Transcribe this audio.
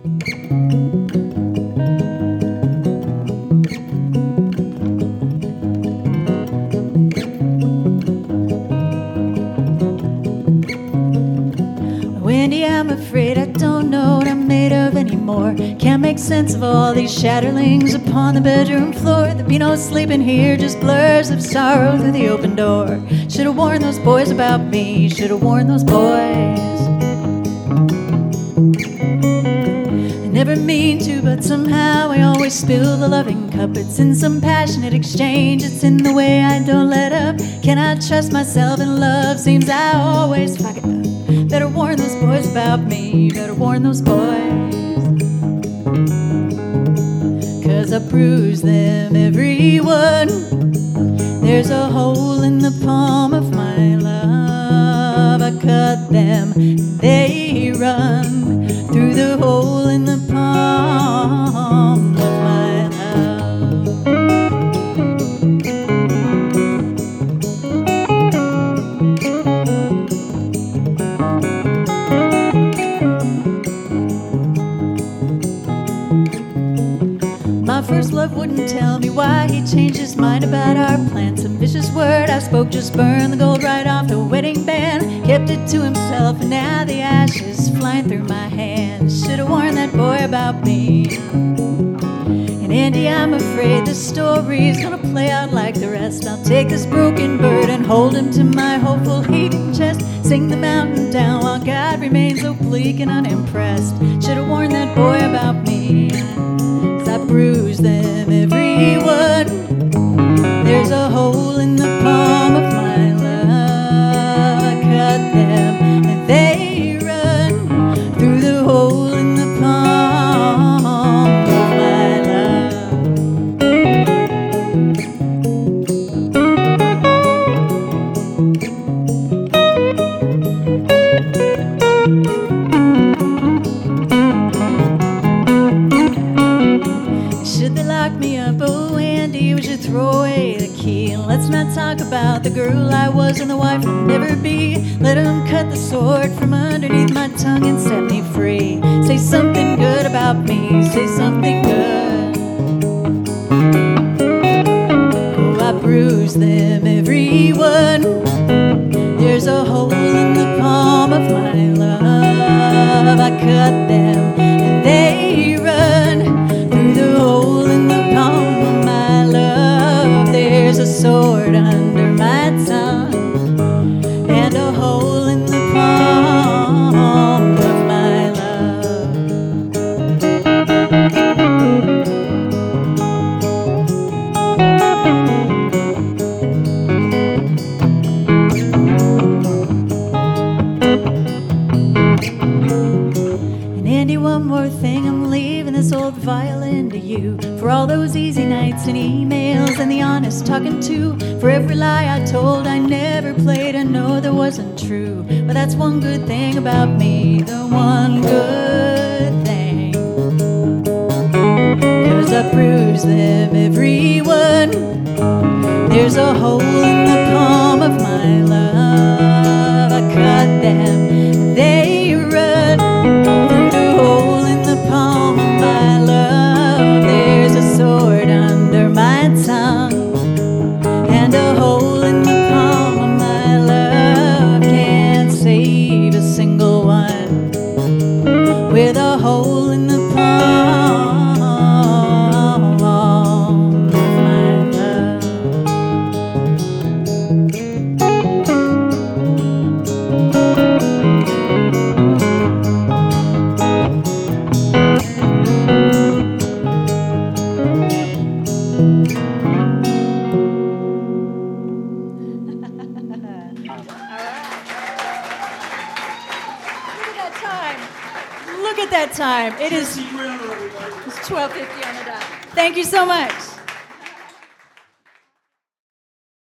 Wendy, I'm afraid I don't know what I'm made of anymore. Can't make sense of all these shatterlings upon the bedroom floor. There'd be no sleeping here, just blurs of sorrow through the open door. Should've warned those boys about me, should've warned those boys. I never mean to, but somehow I always spill the loving cup. It's in some passionate exchange, it's in the way I don't let up. Can I trust myself in love? Seems I always fuck it up. Better warn those boys about me, better warn those boys. 'Cause I bruise them, everyone. There's a hole in the palm of my love. I cut them, they run through the hole in the palm of my love. My first love wouldn't tell me why he changed his mind about our plans. Some vicious word I spoke just burned the gold right off the wedding band. Kept it to himself and now the ashes flying through my hands. Should've warned that boy about me. And Andy, I'm afraid the story's gonna play out like the rest. I'll take this broken bird and hold him to my hopeful heaving chest. Sing the mountain down while God remains so bleak and unimpressed. Should've warned that boy about me. I bruise them, everyone. There's a hole in the palm of my love. I cut them and they run through the hole in the palm of my love. Should they lock me up? Oh, Andy, we should throw away the key. And let's not talk about the girl I was and the wife I'll never be. Let them cut the sword from underneath my tongue and set me free. Say something good about me, say something good. Oh, I bruise them, everyone. There's a hole in the palm of my love. I cut them and they run through the hole in the palm of my love. There's a sword under my tongue and a hole in the palm of my love. And Andy, one more thing, I'm leaving this old violin to you. For all those easy nights and emails and the honest talking to. For every lie I told I never played, I know that wasn't true. But that's one good thing about me, the one good thing. 'Cause I bruise them, everyone. There's a hole in the palm of my love. I cut them, they run through the hole in the palm of my love. There's a sword under my tongue and a hole in the palm of my love. Can't save a single one with a hole in the palm of my love. Look at that time. It is 12:50 on the dot. Thank you so much.